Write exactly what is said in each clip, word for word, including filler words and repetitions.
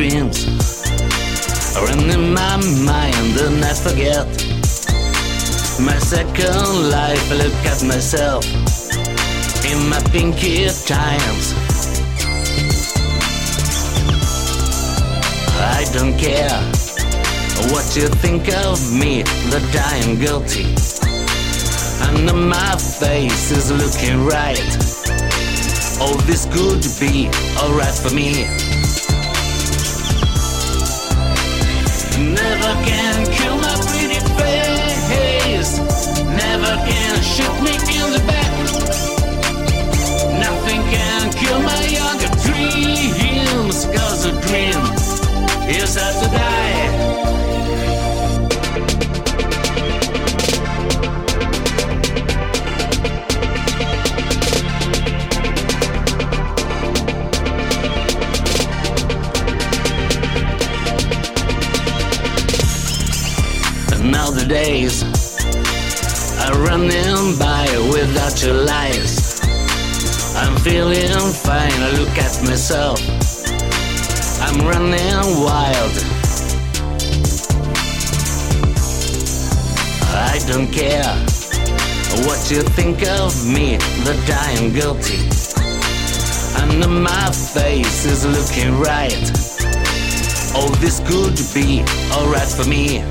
dreams run in my mind and I forget my second life. I look at myself in my pinky times. I don't care what you think of me, that I am guilty, and my face is looking right. All this could be alright for me. Never can kill my pretty face, never can shoot me in the back. Nothing can kill my younger dreams, cause a dream is hard to die. Now the days are running by without your lies. I'm feeling fine, I look at myself, I'm running wild. I don't care what you think of me, that I am guilty, and my face is looking right. All this could be alright for me.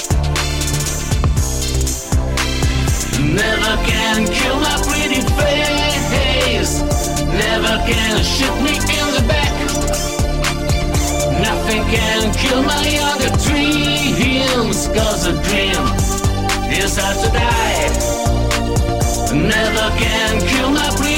Never can kill my pretty face, never can shoot me in the back. Nothing can kill my younger dreams, cause a dream is hard to die. Never can kill my pretty